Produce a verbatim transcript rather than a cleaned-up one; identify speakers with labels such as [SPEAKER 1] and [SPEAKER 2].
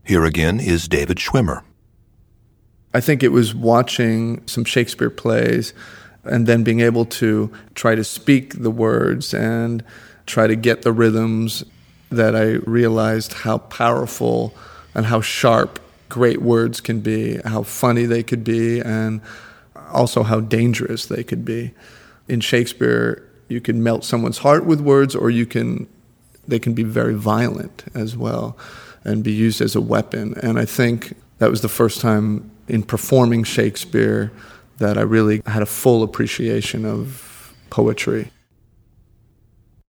[SPEAKER 1] Here again is David Schwimmer.
[SPEAKER 2] I think it was watching some Shakespeare plays and then being able to try to speak the words and try to get the rhythms that I realized how powerful and how sharp great words can be, how funny they could be, and also how dangerous they could be. In Shakespeare, you can melt someone's heart with words, or you can they can be very violent as well and be used as a weapon. And I think that was the first time in performing Shakespeare that I really had a full appreciation of poetry.